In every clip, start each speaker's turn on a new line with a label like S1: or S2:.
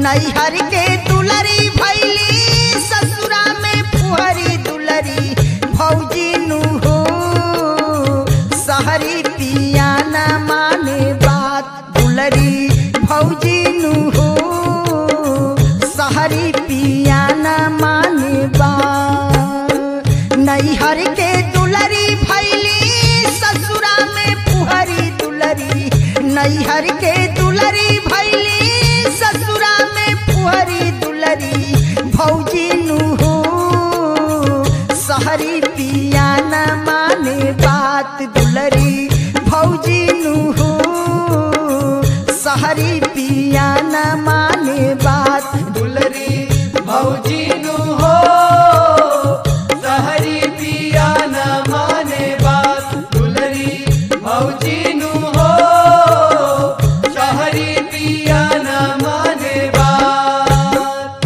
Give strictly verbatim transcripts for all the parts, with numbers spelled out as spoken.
S1: नैहर के दुलरी भैली ससुरा में फुहरी दुलरी भौजी नु हो सहरी पिया न माने बात दुलरी भौजी नु हो सहरी पिया न माने बात नैहर के दुलरी भैली ससुरा में फुहरी दुलरी नैहर के दुलरी भैली ससुरा में फुहरी दुलरी भौजी नु हो सहरी पिया न माने बात दुलरी भौजी नु हो सहरी पिया न माने बात
S2: दुलरी भौजी नु हो सहरी पिया न माने बात दुलरी भौजी नु हो सहरी पिया न माने बात।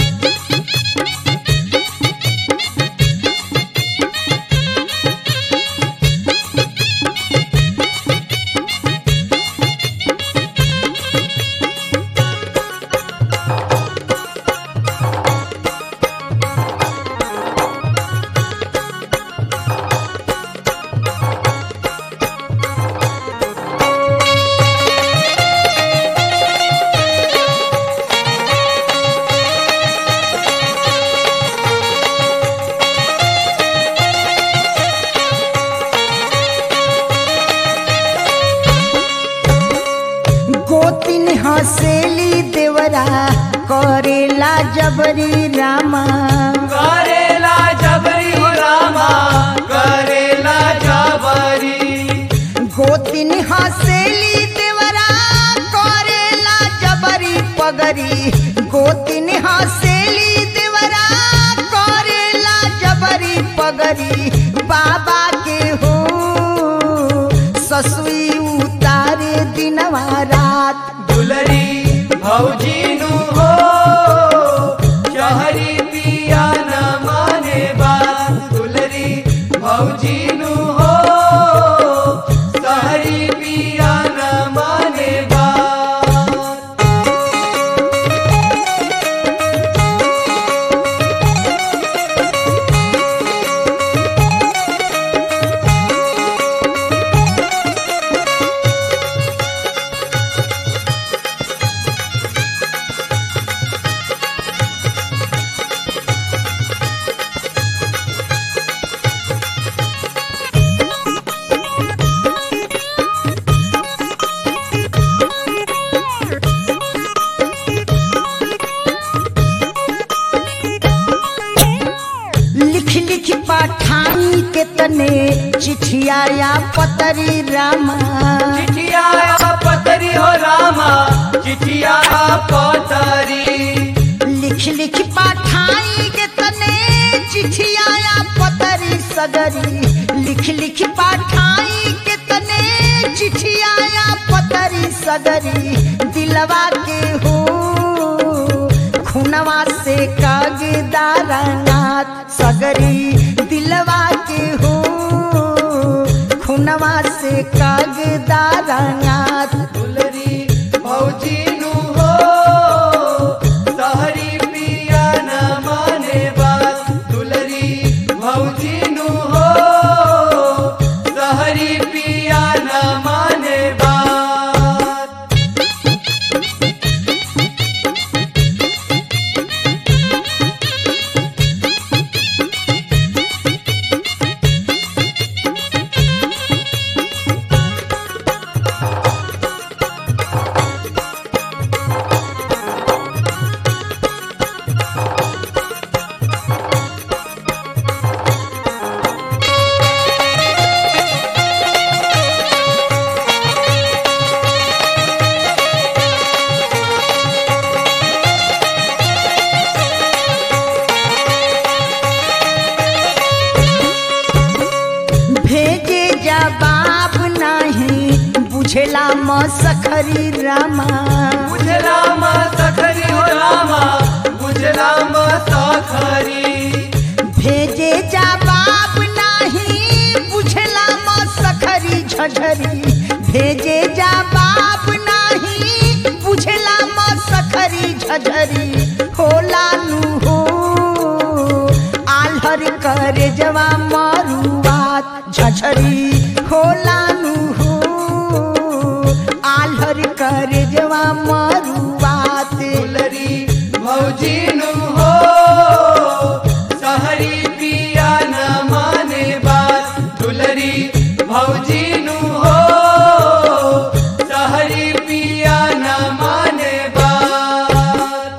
S1: गोतिन हसेली देवरा करेला जबरी रामा
S2: करेला जबरी हो रामा करेला जबरी
S1: गोतिन हसेली देवरा करेला जबरी पगरी गोतिन हसेली देवरा करेला जबरी पगरी बाबा के हो ससुई उतारे दिनवा रात
S2: दुलरी भौजी नु हो सहरी पिया न माने बात दुलरी भौजी नु हो सहरी पिया न माने बात।
S1: लिख लिख पठानी के तने चिठिया या पतरी रामा
S2: चिठिया पतरी हो रामा चिठिया पतरी
S1: लिख लिख पठाई के तने चिठिया या पतरी सगरी लिख लिख पठाई के तने चिठिया या पतरी सगरी दिलवा के हो खुनवा से कागदारा नाथ सगरी दिलवा के हो खुनवा से कागदारा नाथ
S2: दुलरी भौजी नु हो सहरी पिया न माने बात दुलरी भौजी नु हो सहरी पिया न माने बात।
S1: भेजे जवाब नहीं बुझेला म सखरी रामा
S2: बुझला म सखरी हो रामा बुझला म सखरी
S1: भेजे जवाब नहीं बुझेला म सखरी झझरी भेजे जवाब नहीं बुझेला म सखरी झझरी होला नु हो आल्हर करे जवा मरुआत झझरी होला नु हो आल्हर करे जवा मरुआत
S2: दुलरी भौजी नु हो सहरी पिया न माने बात दुलरी भौजी नु हो सहरी पिया न माने बात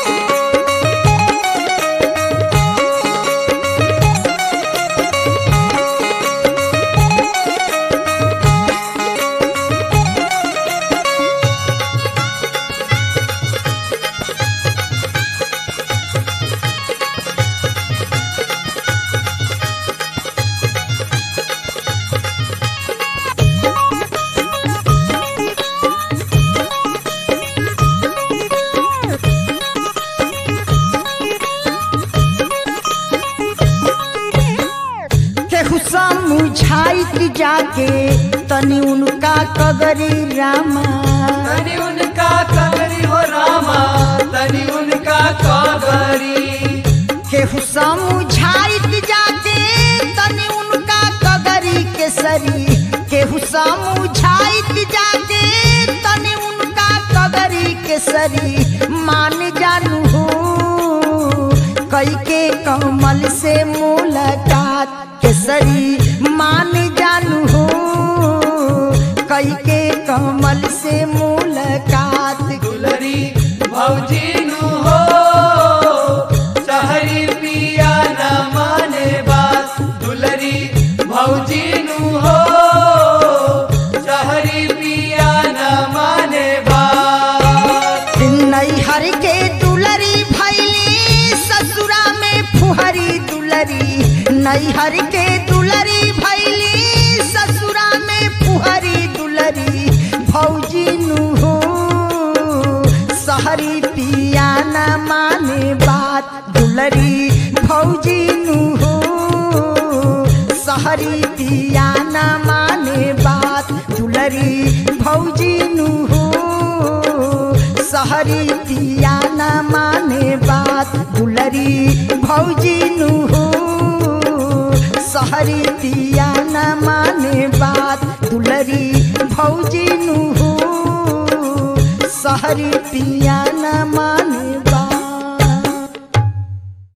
S1: समझाइत जाके तनी उनका कगरी रामा
S2: तनी उनका कगरी हो रामा तनी उनका कगरी
S1: केहू समझाइत जाके तनी उनका कगरी केसरी केहू समझाइत जाके तनी उनका कगरी केसरी मान जानू हो कई के कमल से मुलाकात केसरी मान जानू हो कई के कमल से मुलाकात
S2: दुलरी भौजी नु हो सहरी पिया न माने बात दुलरी भौजी नु हो सहरी पिया न माने बात
S1: नैहर के दुलरी भैली ससुरा में फुहरी दुलरी नैहर के दुलरी भैली ससुरा में फुहरी दुलरी भौजी नु हो सहरी पिया न माने बात दुलरी भौजी नु हो सहरी पिया न माने बात दुलरी भौजी नु हो सहरी पिया न माने बात दुलरी भौजी नु हो सहरी पिया न माने बात दुलरी भौजी नु हो सहरी पिया न माने